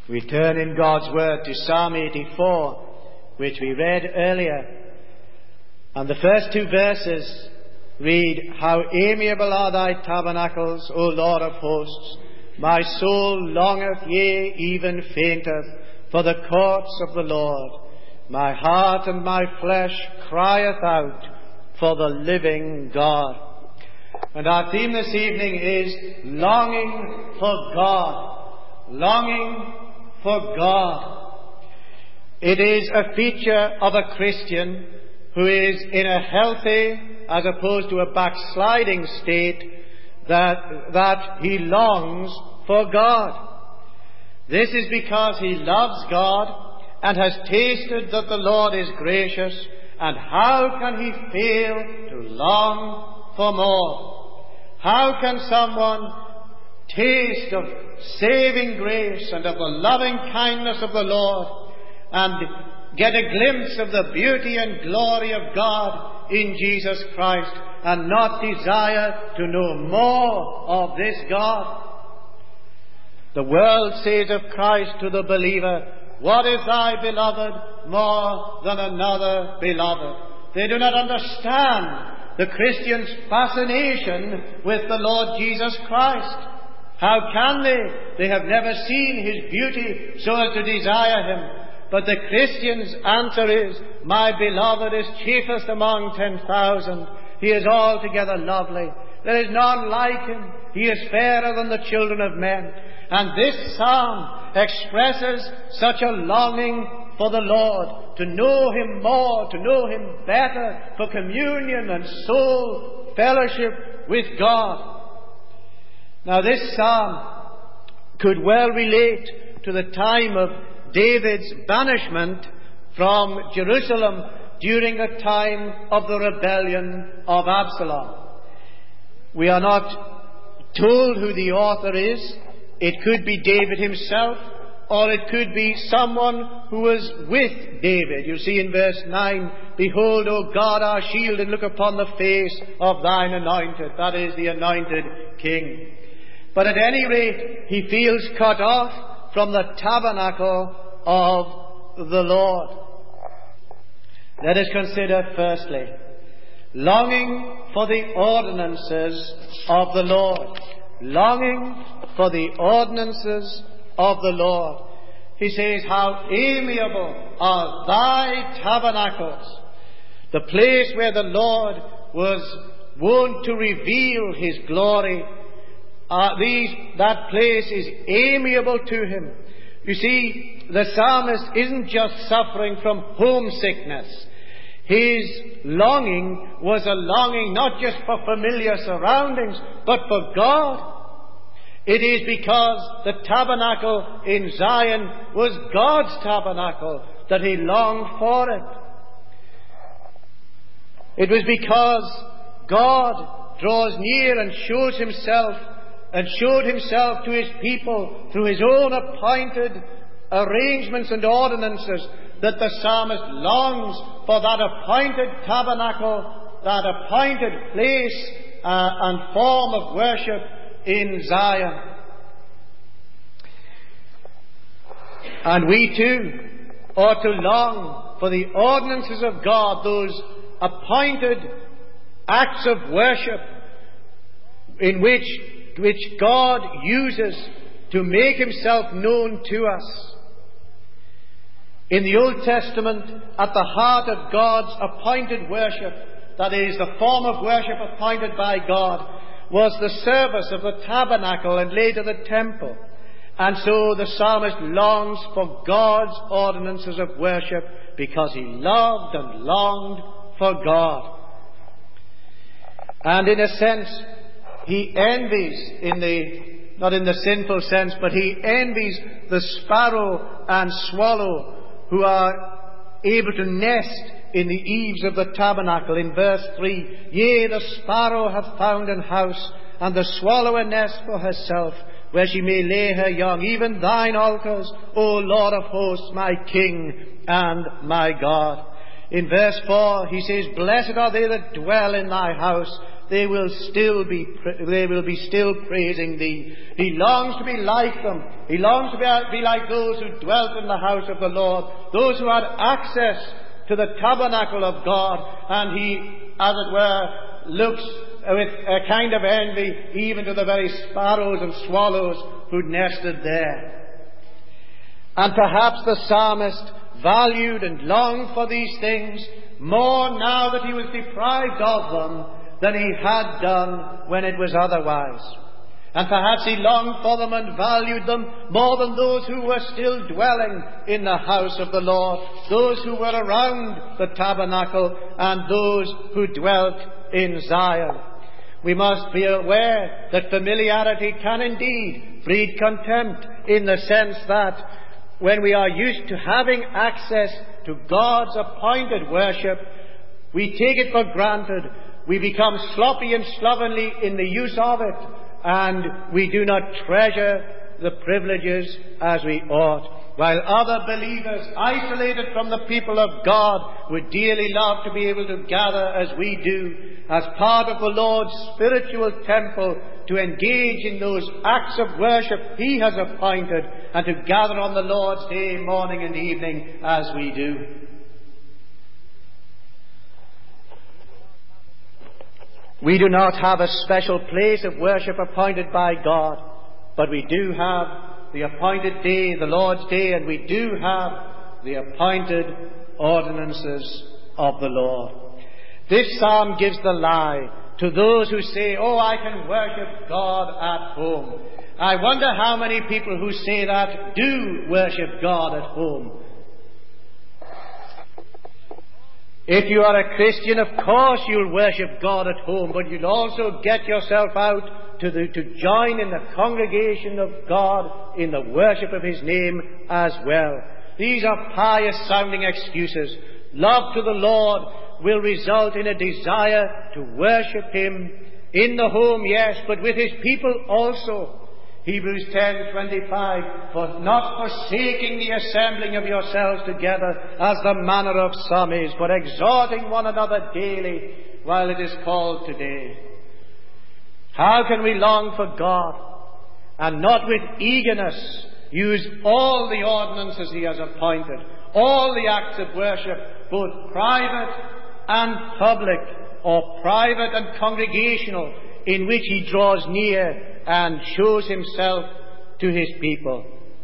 We turn in God's Word to Psalm 84, which we read earlier. And the first two verses read, "How amiable are thy tabernacles, O Lord of hosts! My soul longeth, yea, even fainteth, for the courts of the Lord. My heart and my flesh crieth out for the living God." And our theme this evening is longing for God. Longing for God. It is a feature of a Christian who is in a healthy as opposed to a backsliding state that he longs for God. This is because he loves God and has tasted that the Lord is gracious, and how can he fail to long for more? How can someone taste of saving grace and of the loving kindness of the Lord and get a glimpse of the beauty and glory of God in Jesus Christ and not desire to know more of this God? The world says of Christ to the believer, "What is thy beloved more than another beloved?" They do not understand the Christian's fascination with the Lord Jesus Christ. How can they? They have never seen his beauty so as to desire him. But the Christian's answer is, "My beloved is chiefest among 10,000. He is altogether lovely. There is none like him. He is fairer than the children of men." And this psalm expresses such a longing for the Lord, to know him more, to know him better, for communion and soul fellowship with God. Now this psalm could well relate to the time of David's banishment from Jerusalem during the time of the rebellion of Absalom. We are not told who the author is. It could be David himself, or it could be someone who was with David. You see in verse 9, "Behold, O God, our shield, and look upon the face of thine anointed." That is the anointed king. But at any rate, he feels cut off from the tabernacle of the Lord. Let us consider firstly, longing for the ordinances of the Lord. Longing for the ordinances of the Lord. He says, "How amiable are thy tabernacles." The place where the Lord was wont to reveal his glory. That place is amiable to him. You see, the psalmist isn't just suffering from homesickness. His longing was a longing not just for familiar surroundings, but for God. It is because the tabernacle in Zion was God's tabernacle that he longed for it. It was because God draws near and showed himself to his people through his own appointed arrangements and ordinances that the psalmist longs for that appointed tabernacle, that appointed place and form of worship in Zion. And we too ought to long for the ordinances of God, those appointed acts of worship in which God uses to make himself known to us. In the Old Testament, at the heart of God's appointed worship, that is, the form of worship appointed by God, was the service of the tabernacle and later the temple. And so the psalmist longs for God's ordinances of worship because he loved and longed for God. And in a sense, he envies, not in the sinful sense, but he envies the sparrow and swallow who are able to nest in the eaves of the tabernacle. In verse 3, "Yea, the sparrow hath found an house, and the swallow a nest for herself, where she may lay her young. Even thine altars, O Lord of hosts, my King and my God." In verse 4, he says, "Blessed are they that dwell in thy house. they will be still praising thee. He longs to be like them. He longs to be like those who dwelt in the house of the Lord, those who had access to the tabernacle of God, and he, as it were, looks with a kind of envy even to the very sparrows and swallows who nested there. And perhaps the psalmist valued and longed for these things more now that he was deprived of them than he had done when it was otherwise. And perhaps he longed for them and valued them more than those who were still dwelling in the house of the Lord, those who were around the tabernacle, and those who dwelt in Zion. We must be aware that familiarity can indeed breed contempt, in the sense that when we are used to having access to God's appointed worship, we take it for granted. We become sloppy and slovenly in the use of it, and we do not treasure the privileges as we ought. While other believers, isolated from the people of God, would dearly love to be able to gather as we do, as part of the Lord's spiritual temple, to engage in those acts of worship He has appointed, and to gather on the Lord's day, morning and evening, as we do. We do not have a special place of worship appointed by God, but we do have the appointed day, the Lord's day, and we do have the appointed ordinances of the Lord. This psalm gives the lie to those who say, "Oh, I can worship God at home." I wonder how many people who say that do worship God at home. If you are a Christian, of course you'll worship God at home, but you'll also get yourself out to join in the congregation of God in the worship of His name as well. These are pious-sounding excuses. Love to the Lord will result in a desire to worship Him in the home, yes, but with His people also. Hebrews 10:25, "For not forsaking the assembling of yourselves together, as the manner of some is, but exhorting one another daily, while it is called today." How can we long for God and not with eagerness use all the ordinances He has appointed, all the acts of worship, both private and public, or private and congregational, in which He draws near and shows Himself to His people?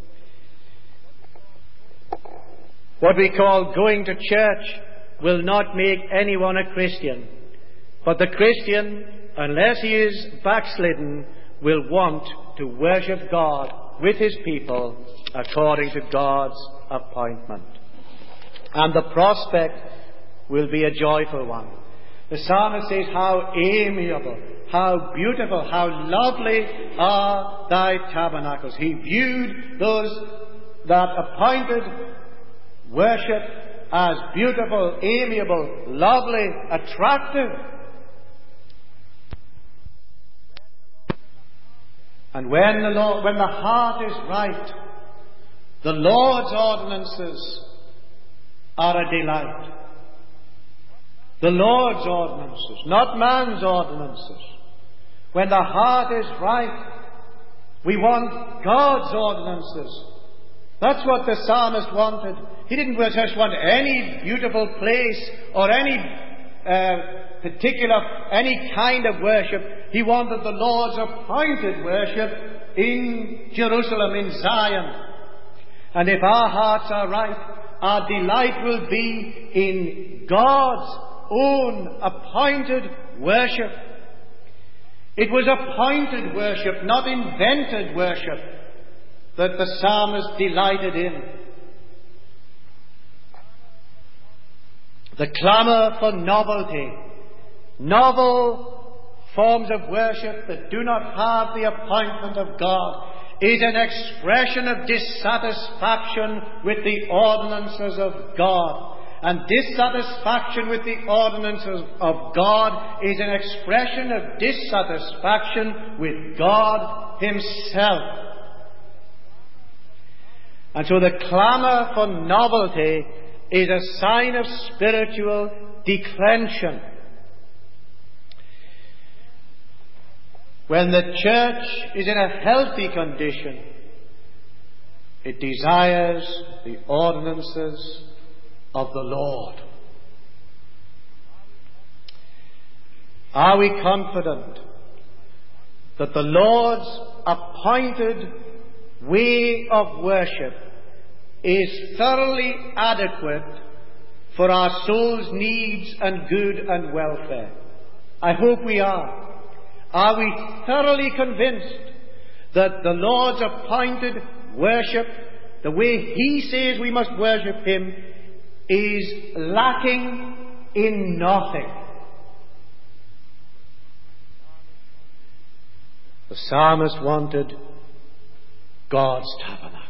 What we call going to church will not make anyone a Christian, but the Christian, unless he is backslidden, will want to worship God with his people according to God's appointment. And the prospect will be a joyful one. The psalmist says, "How amiable, how beautiful, how lovely are thy tabernacles." He viewed that appointed worship as beautiful, amiable, lovely, attractive. And when the heart is right, the Lord's ordinances are a delight. The Lord's ordinances, not man's ordinances. When the heart is right, we want God's ordinances. That's what the psalmist wanted. He didn't just want any beautiful place or any any kind of worship. He wanted the Lord's appointed worship in Jerusalem, in Zion. And if our hearts are right, our delight will be in God's own appointed worship. It was appointed worship, not invented worship, that the psalmist delighted in. The clamour for novelty, novel forms of worship that do not have the appointment of God, is an expression of dissatisfaction with the ordinances of God. And dissatisfaction with the ordinances of God is an expression of dissatisfaction with God Himself. And so the clamour for novelty is a sign of spiritual declension. when the church is in a healthy condition, it desires the ordinances of the Lord. Are we confident that the Lord's appointed way of worship is thoroughly adequate for our soul's needs and good and welfare? I hope we are. Are we thoroughly convinced that the Lord's appointed worship, the way He says we must worship Him, is lacking in nothing? The psalmist wanted God's tabernacles.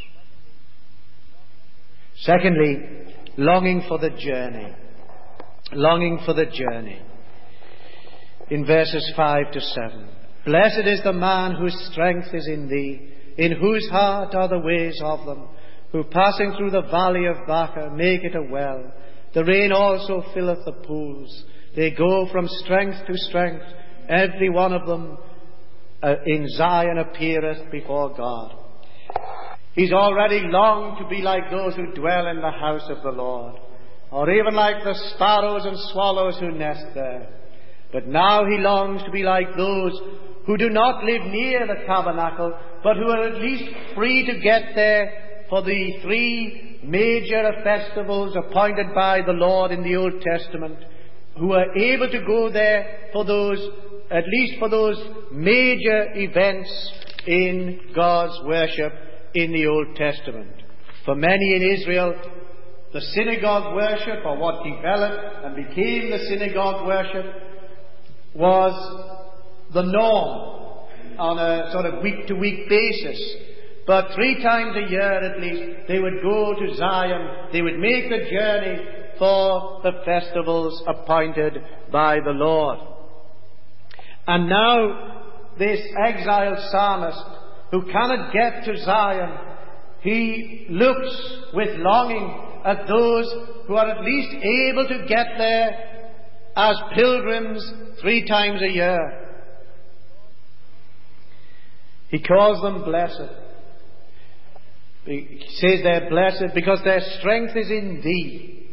Secondly, longing for the journey. Longing for the journey. In verses 5 to 7. Blessed is the man whose strength is in thee, in whose heart are the ways of them, who passing through the valley of Baca make it a well. The rain also filleth the pools. They go from strength to strength, every one of them in Zion appeareth before God. He's already longed to be like those who dwell in the house of the Lord, or even like the sparrows and swallows who nest there. But now he longs to be like those who do not live near the tabernacle, but who are at least free to get there for the 3 major festivals appointed by the Lord in the Old Testament, who are able to go there for those, at least for those major events in God's worship in the Old Testament. For many in Israel, the synagogue worship, or what developed and became the synagogue worship, was the norm on a sort of week-to-week basis. But 3 times a year at least, they would go to Zion. They would make the journey for the festivals appointed by the Lord. And now this exiled psalmist, who cannot get to Zion, he looks with longing at those who are at least able to get there as pilgrims 3 times a year. He calls them blessed. He says they're blessed because their strength is in thee.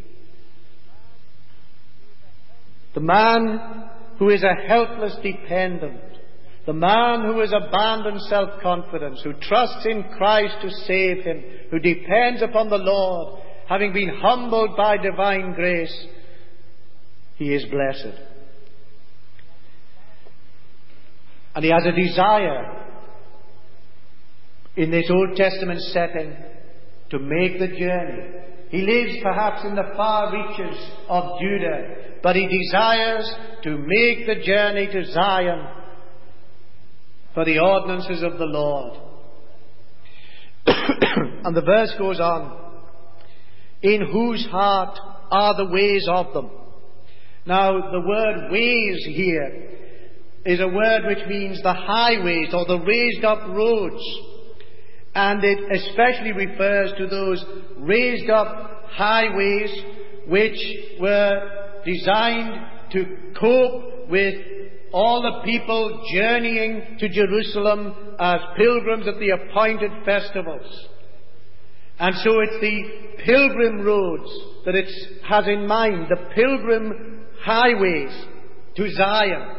The man who is a helpless dependent, the man who has abandoned self-confidence, who trusts in Christ to save him, who depends upon the Lord, having been humbled by divine grace, he is blessed. And he has a desire in this Old Testament setting to make the journey. He lives perhaps in the far reaches of Judah, but he desires to make the journey to Zion for the ordinances of the Lord. And the verse goes on, in whose heart are the ways of them. Now, the word ways here is a word which means the highways or the raised up roads. And it especially refers to those raised up highways which were designed to cope with all the people journeying to Jerusalem as pilgrims at the appointed festivals. And so it's the pilgrim roads that it has in mind, the pilgrim highways to Zion.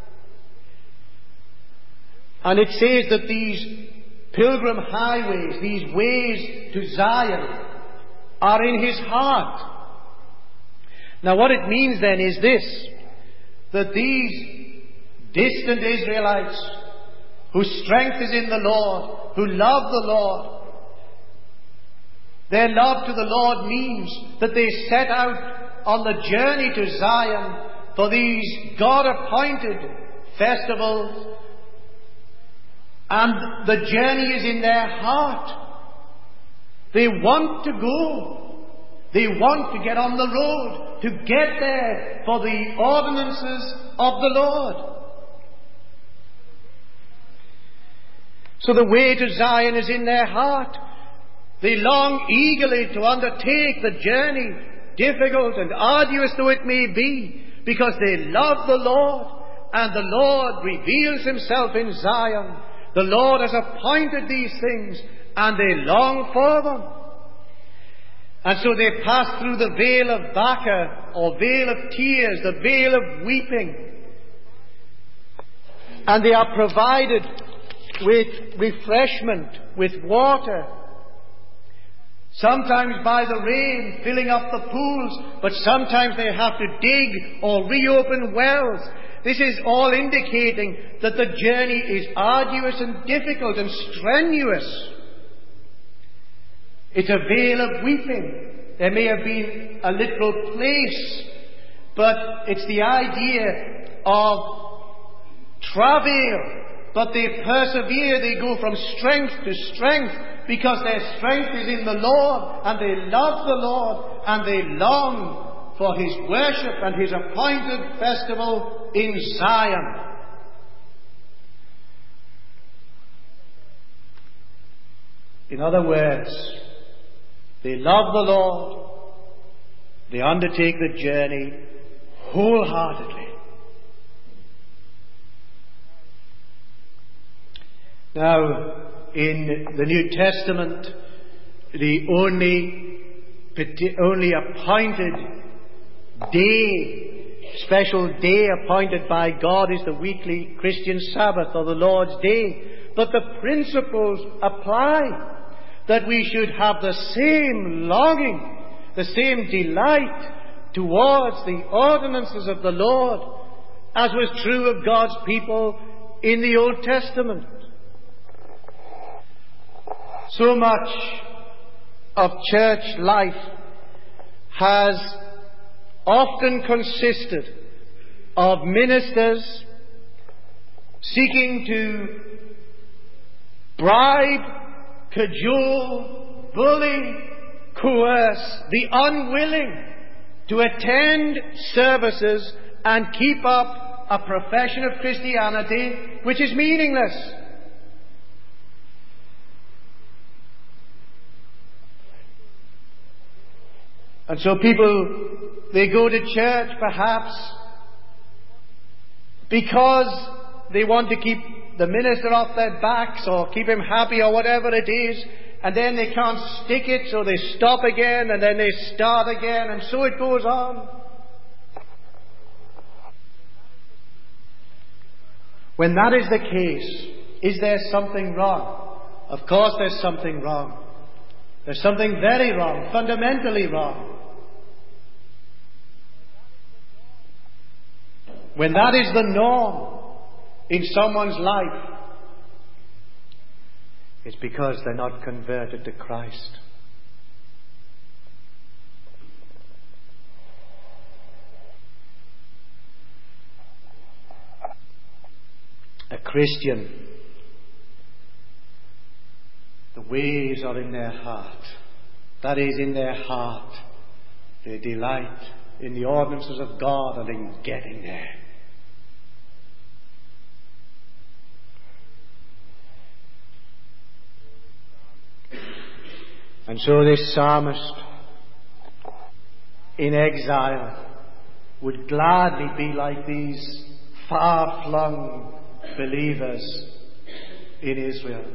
And it says that these pilgrim highways, these ways to Zion, are in his heart. Now what it means then is this, that these distant Israelites, whose strength is in the Lord, who love the Lord, their love to the Lord means that they set out on the journey to Zion for these God-appointed festivals, and the journey is in their heart. They want to go. They want to get on the road, to get there for the ordinances of the Lord. So the way to Zion is in their heart. They long eagerly to undertake the journey, difficult and arduous though it may be, because they love the Lord and the Lord reveals himself in Zion. The Lord has appointed these things, and they long for them. And so they pass through the vale of Baca, or vale of tears, the vale of weeping. And they are provided with refreshment, with water. Sometimes by the rain filling up the pools, but sometimes they have to dig or reopen wells. This is all indicating that the journey is arduous and difficult and strenuous. It's a vale of weeping. There may have been a literal place, but it's the idea of travail. But they persevere, they go from strength to strength, because their strength is in the Lord, and they love the Lord, and they long for His worship and His appointed festival in Zion. In other words, they love the Lord, they undertake the journey wholeheartedly. Now, in the New Testament, the only appointed day, special day appointed by God is the weekly Christian Sabbath, or the Lord's Day. But the principles apply, that we should have the same longing, the same delight towards the ordinances of the Lord, as was true of God's people in the Old Testament. So much of church life has often consisted of ministers seeking to bribe, cajole, bully, coerce the unwilling to attend services and keep up a profession of Christianity which is meaningless. And so people, they go to church perhaps because they want to keep the minister off their backs or keep him happy or whatever it is, and then they can't stick it, so they stop again and then they start again, and so it goes on. When that is the case, is there something wrong? Of course there's something wrong. There's something very wrong, fundamentally wrong. When that is the norm in someone's life, it's because they're not converted to Christ. A Christian, the ways are in their heart. That is, in their heart. They delight in the ordinances of God and in getting there. And so this psalmist in exile would gladly be like these far-flung believers in Israel,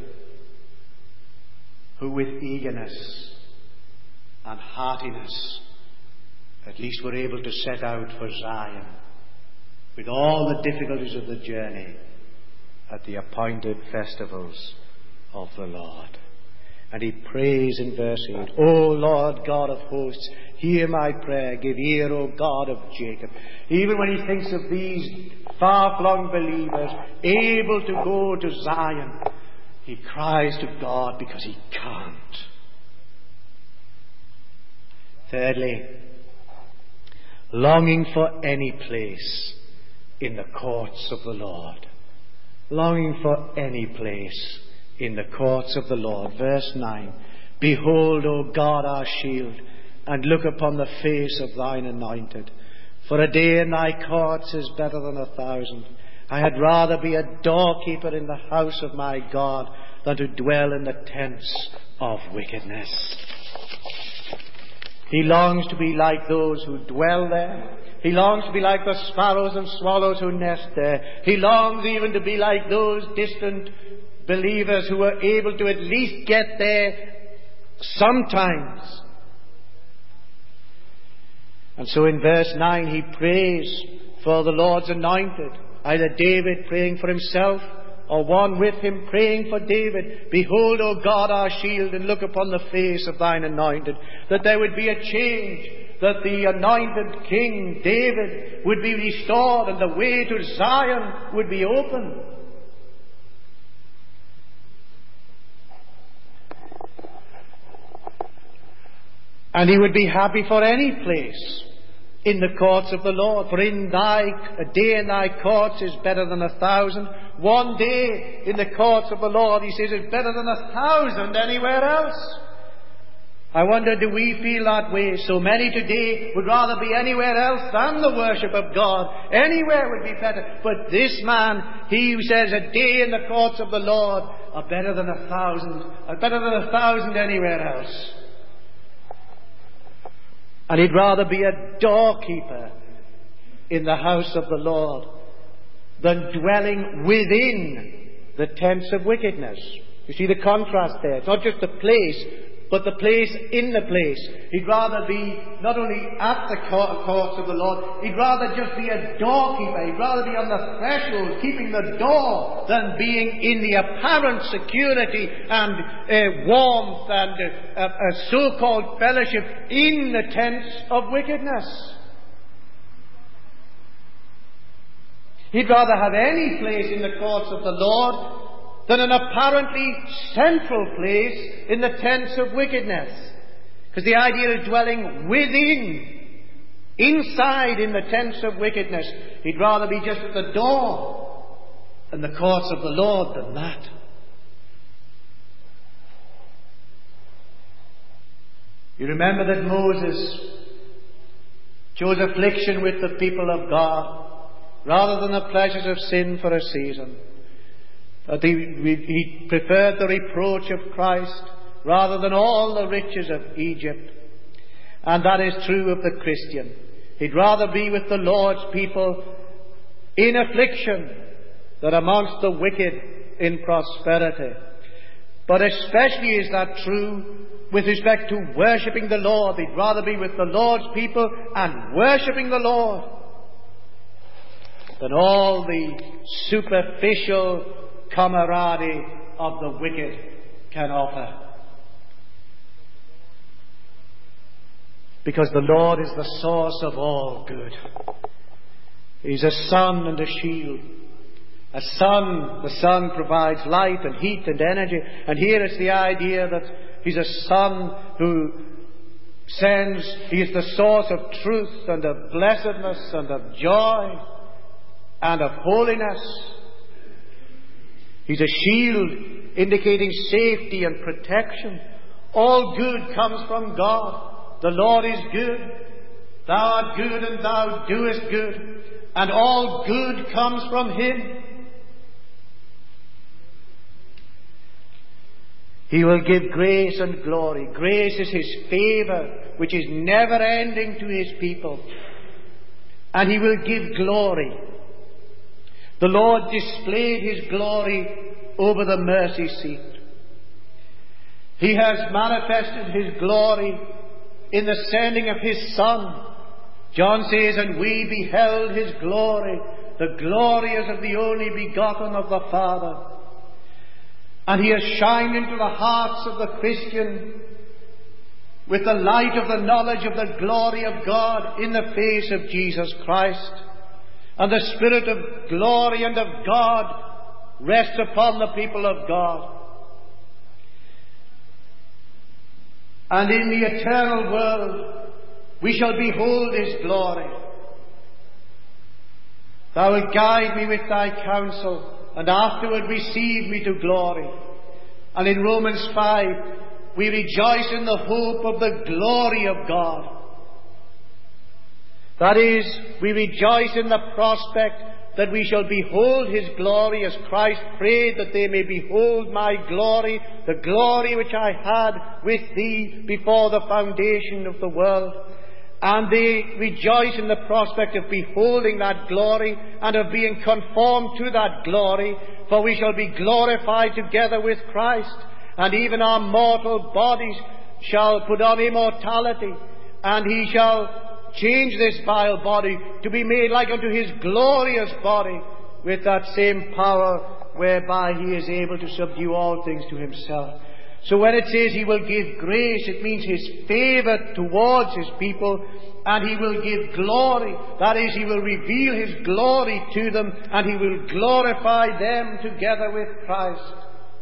who with eagerness and heartiness at least were able to set out for Zion with all the difficulties of the journey at the appointed festivals of the Lord. And he prays in verse 8, O Lord God of hosts, hear my prayer, give ear, O God of Jacob. Even when he thinks of these far-flung believers able to go to Zion, he cries to God because he can't. Thirdly, longing for any place in the courts of the Lord. Longing for any place in the courts of the Lord. Verse 9, Behold, O God, our shield, and look upon the face of thine anointed. For a day in thy courts is better than 1,000. I had rather be a doorkeeper in the house of my God than to dwell in the tents of wickedness. He longs to be like those who dwell there, He longs to be like the sparrows and swallows who nest there. He longs even to be like those distant believers who were able to at least get there sometimes. And so in verse 9 he prays for the Lord's anointed, either David praying for himself or one with him praying for David. Behold, O God, our shield, and look upon the face of thine anointed. That there would be a change, that the anointed King David would be restored and the way to Zion would be open. And he would be happy for any place in the courts of the Lord. For a day in thy courts is better than 1,000. One day in the courts of the Lord, he says, is better than 1,000 anywhere else. I wonder, do we feel that way? So many today would rather be anywhere else than the worship of God. Anywhere would be better. But this man, he says, a day in the courts of the Lord are better than 1,000. Are better than 1,000 anywhere else. And he'd rather be a doorkeeper in the house of the Lord than dwelling within the tents of wickedness. You see the contrast there. It's not just the place, but the place in the place. He'd rather be not only at the courts of the Lord, he'd rather just be a doorkeeper. He'd rather be on the threshold, keeping the door, than being in the apparent security and warmth and a so-called fellowship in the tents of wickedness. He'd rather have any place in the courts of the Lord than an apparently central place in the tents of wickedness. Because the idea is dwelling within, inside in the tents of wickedness. He'd rather be just at the door in the courts of the Lord than that. You remember that Moses chose affliction with the people of God rather than the pleasures of sin for a season. That he preferred the reproach of Christ rather than all the riches of Egypt. And that is true of the Christian. He'd rather be with the Lord's people in affliction than amongst the wicked in prosperity. But especially is that true with respect to worshipping the Lord. He'd rather be with the Lord's people and worshipping the Lord than all the superficial camaraderie of the wicked can offer. Because the Lord is the source of all good. He's a sun and a shield. A sun, the sun provides light and heat and energy. And here is the idea that he's a sun who he is the source of truth and of blessedness and of joy and of holiness. He's a shield indicating safety and protection. All good comes from God. The Lord is good. Thou art good and thou doest good. And all good comes from Him. He will give grace and glory. Grace is His favour, which is never ending to His people. And He will give glory. The Lord displayed His glory over the mercy seat. He has manifested His glory in the sending of His Son. John says, and we beheld His glory. The glory as of the only begotten of the Father. And He has shined into the hearts of the Christian with the light of the knowledge of the glory of God in the face of Jesus Christ. And the Spirit of glory and of God rests upon the people of God. And in the eternal world we shall behold His glory. Thou wilt guide me with thy counsel, and afterward receive me to glory. And in Romans 5, we rejoice in the hope of the glory of God. That is, we rejoice in the prospect that we shall behold His glory, as Christ prayed that they may behold my glory, the glory which I had with thee before the foundation of the world. And they rejoice in the prospect of beholding that glory and of being conformed to that glory, for we shall be glorified together with Christ, and even our mortal bodies shall put on immortality, and he shall change this vile body to be made like unto his glorious body, with that same power whereby he is able to subdue all things to himself. So when it says he will give grace, it means his favour towards his people, and he will give glory. That is, he will reveal his glory to them, and he will glorify them together with Christ.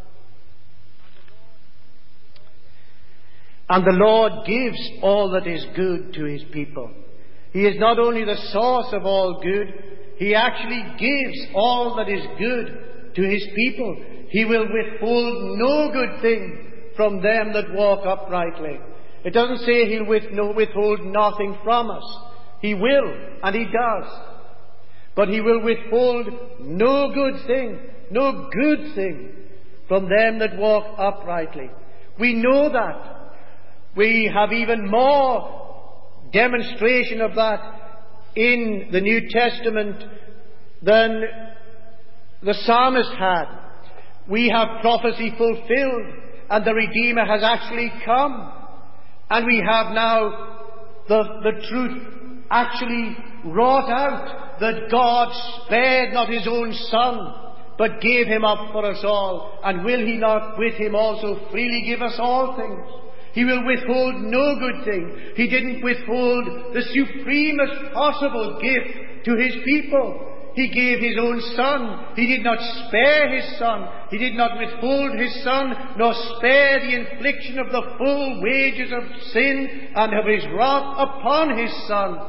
And the Lord gives all that is good to his people. He is not only the source of all good, he actually gives all that is good to his people. He will withhold no good thing from them that walk uprightly. It doesn't say he'll withhold nothing from us. He will, and he does. But he will withhold no good thing from them that walk uprightly. We know that. We have even more demonstration of that in the New Testament than the psalmist had. We have prophecy fulfilled, and the Redeemer has actually come. And we have now the truth actually wrought out, that God spared not his own Son, but gave him up for us all. And will he not with him also freely give us all things? He will withhold no good thing. He didn't withhold the supremest possible gift to his people. He gave his own Son. He did not spare his Son. He did not withhold his Son, nor spare the infliction of the full wages of sin and of his wrath upon his Son.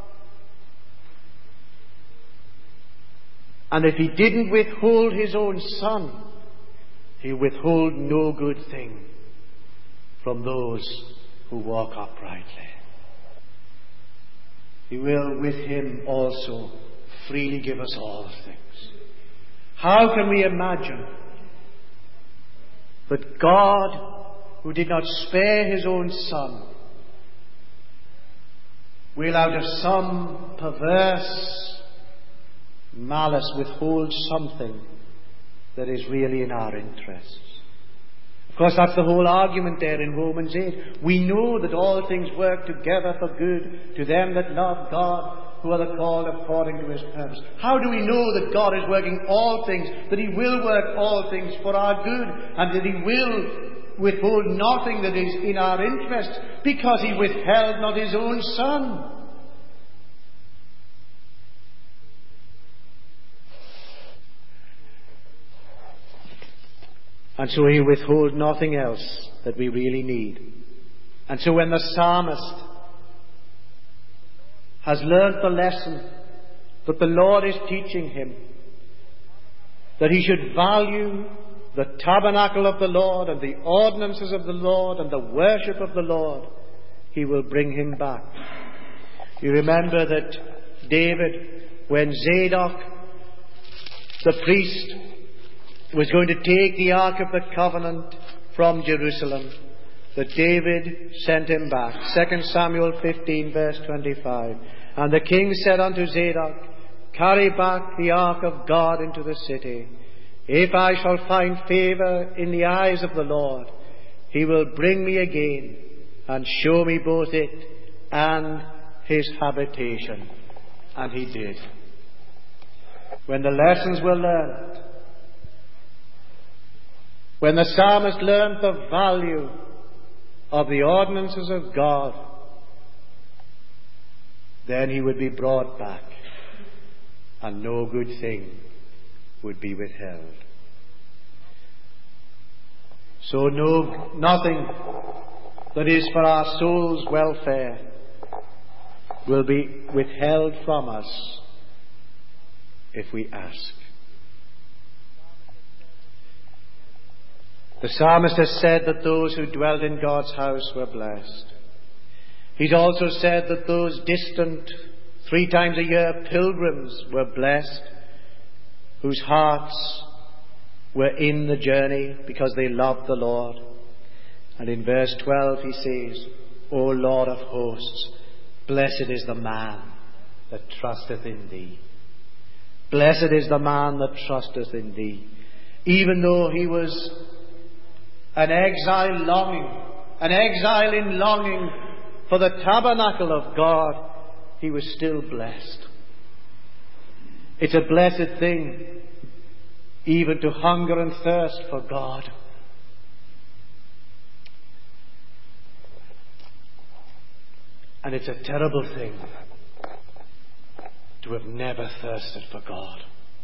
And if he didn't withhold his own Son, he'll withhold no good thing from those who walk uprightly. He will with him also freely give us all things. How can we imagine that God, who did not spare his own Son, will out of some perverse malice withhold something that is really in our interests? Of course, that's the whole argument there in Romans 8. We know that all things work together for good to them that love God, who are the called according to his purpose. How do we know that God is working all things, that he will work all things for our good, and that he will withhold nothing that is in our interest? Because he withheld not his own Son. And so he withhold nothing else that we really need. And so when the psalmist has learnt the lesson that the Lord is teaching him, that he should value the tabernacle of the Lord and the ordinances of the Lord and the worship of the Lord, he will bring him back. You remember that David, when Zadok, the priest, was going to take the Ark of the Covenant from Jerusalem, that David sent him back. 2 Samuel 15 verse 25. And the king said unto Zadok, carry back the ark of God into the city. If I shall find favour in the eyes of the Lord, he will bring me again and show me both it and his habitation. And he did. When the lessons were learned, when the psalmist learned the value of the ordinances of God, then he would be brought back, and no good thing would be withheld. So nothing that is for our soul's welfare will be withheld from us if we ask. The psalmist has said that those who dwelt in God's house were blessed. He's also said that those distant, 3 times a year pilgrims were blessed, whose hearts were in the journey because they loved the Lord. And in verse 12 he says, O Lord of hosts, Blessed is the man that trusteth in thee. Blessed is the man that trusteth in thee. Even though he was an exile in longing for the tabernacle of God, he was still blessed. It's a blessed thing even to hunger and thirst for God. And it's a terrible thing to have never thirsted for God.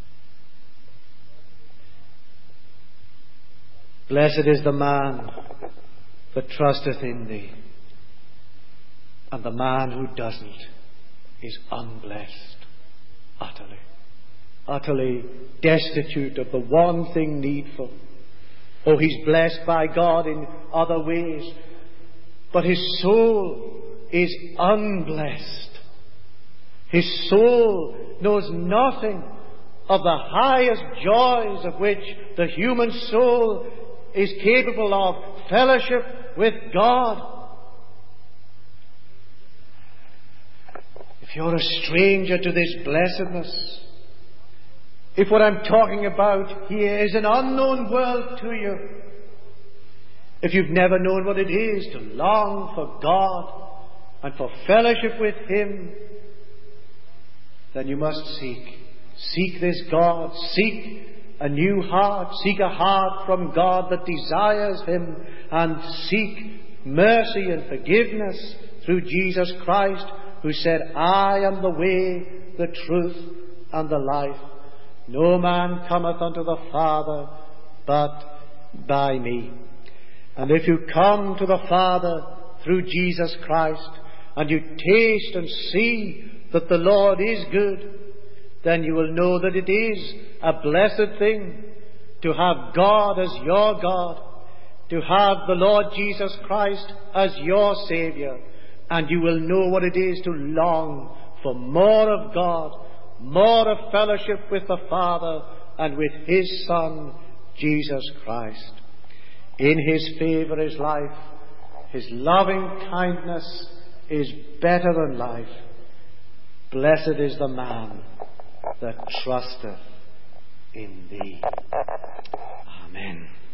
Blessed is the man that trusteth in thee. And the man who doesn't is unblessed, utterly. Utterly destitute of the one thing needful. Oh, he's blessed by God in other ways, but his soul is unblessed. His soul knows nothing of the highest joys of which the human soul is capable of, fellowship with God. If you're a stranger to this blessedness, if what I'm talking about here is an unknown world to you, if you've never known what it is to long for God and for fellowship with Him, then you must seek. Seek this God. Seek a new heart. Seek a heart from God that desires Him, and seek mercy and forgiveness through Jesus Christ, who said, I am the way, the truth, and the life. No man cometh unto the Father but by me. And if you come to the Father through Jesus Christ, and you taste and see that the Lord is good, then you will know that it is a blessed thing to have God as your God, to have the Lord Jesus Christ as your Saviour, and you will know what it is to long for more of God, more of fellowship with the Father and with His Son, Jesus Christ. In His favour is life. His loving kindness is better than life. Blessed is the man that trusteth in Thee. Amen.